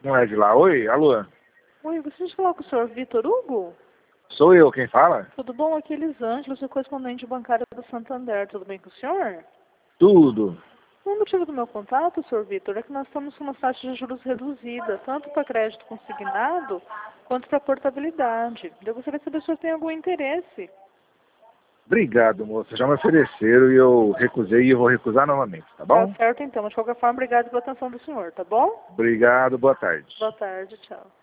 Não é de lá. Oi, alô? Oi, gostaria de falar com o senhor Vitor Hugo? Sou eu, quem fala? Tudo bom? Aqui é Elisângela, sou correspondente bancária do Santander. Tudo bem com o senhor? Tudo. O motivo do meu contato, senhor Vitor, é que nós estamos com uma taxa de juros reduzida, tanto para crédito consignado quanto para portabilidade. Eu gostaria de saber se o senhor tem algum interesse. Obrigado, moça. Já me ofereceram e eu recusei e eu vou recusar novamente, tá Tá bom? certo então, mas de qualquer forma, obrigado pela atenção do senhor, tá bom? Obrigado, boa tarde. Boa tarde, tchau.